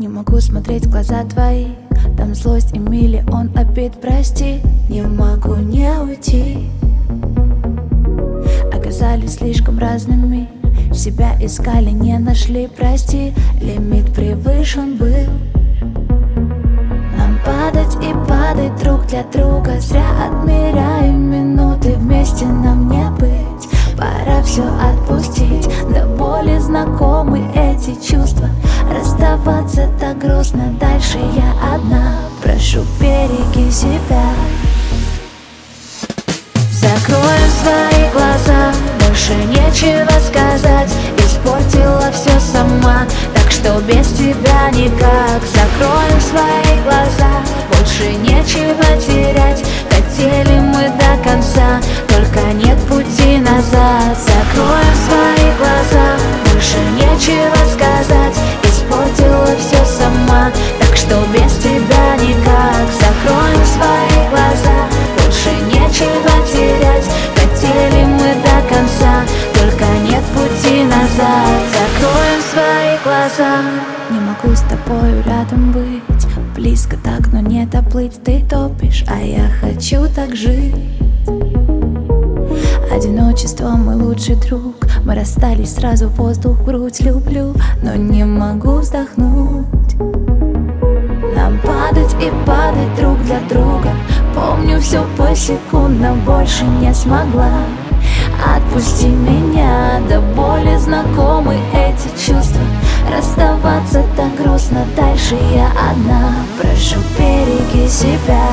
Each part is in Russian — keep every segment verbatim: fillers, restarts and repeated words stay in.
Не могу смотреть в глаза твои, там злость и миллион обид, прости. Не могу не уйти. Оказались слишком разными, себя искали, не нашли, прости. Лимит превышен был. Нам падать и падать друг для друга, зря отмеряем минуты, вместе нам не быть. Пора все отпустить, до боли знакомы эти чувства. Расставаться так грустно, дальше я одна. Прошу, береги себя. Закроем свои глаза, больше нечего сказать. Испортила все сама, так что без тебя никак. Закроем свои глаза, больше нечего терять. Хотели мы до конца, только нет пути назад. Закроем свои глаза, больше нечего сказать. Испортила все сама, так что без тебя никак. Закроем свои глаза, больше нечего терять. Хотели мы до конца, только нет пути назад. Закроем свои глаза. Не могу с тобою рядом быть, близко так, но не доплыть. Ты топишь, а я хочу так жить. Одиночество мой лучший друг, мы расстались сразу, воздух в грудь. Люблю, но не могу вздохнуть. Нам падать и падать друг для друга. Помню все посекундно, больше не смогла. Отпусти меня, до боли знакомы эти чувства. Расставаться так грустно, дальше я одна. Прошу, береги себя.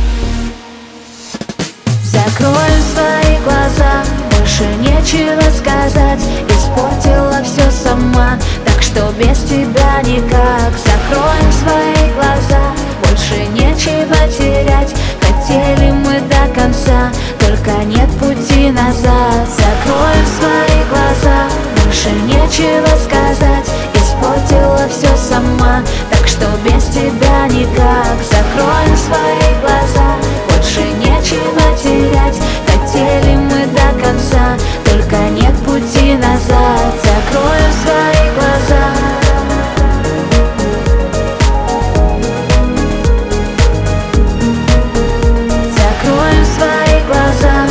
Закроем свои глаза, больше нечего сказать. Испортила все сама, так что без тебя никак. Закроем свои глаза, больше нечего терять. Хотели мы до конца, только нет пути назад. Закроем свои глаза, больше нечего сказать. Испортила все сама, так что без тебя никак. Закроем свои глаза, больше нечего терять. Хотели мы до конца, только нет пути назад. Закроем свои глаза. Закроем свои глаза.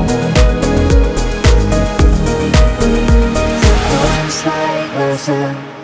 Закроем свои глаза.